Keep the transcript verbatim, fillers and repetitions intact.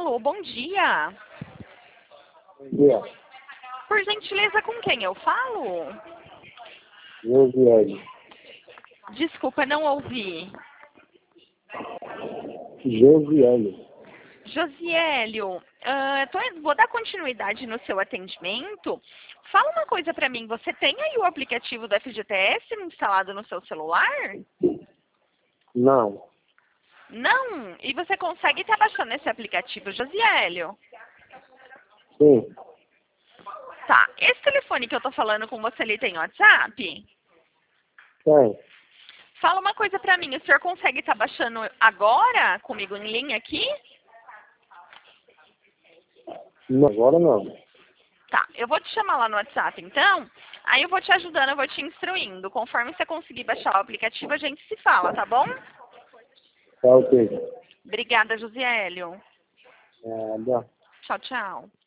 Alô, bom dia. Bom dia. Por gentileza, com quem eu falo? Josiélio. Desculpa, não ouvi. Josiélio. Josiélio, ah, tô- vou dar continuidade no seu atendimento. Fala uma coisa pra mim, você tem aí o aplicativo do F G T S instalado no seu celular? Não. Não? E você consegue estar baixando esse aplicativo, Josiélio? Sim. Tá, esse telefone que eu tô falando com você, ele tem WhatsApp? Tem. Fala uma coisa pra mim, o senhor consegue estar baixando agora, comigo em linha aqui? Não, agora não. Tá, eu vou te chamar lá no WhatsApp, então. Aí eu vou te ajudando, eu vou te instruindo. Conforme você conseguir baixar o aplicativo, a gente se fala, tá bom? Tá ok. Obrigada, Josiélio. Nada. Tchau, tchau.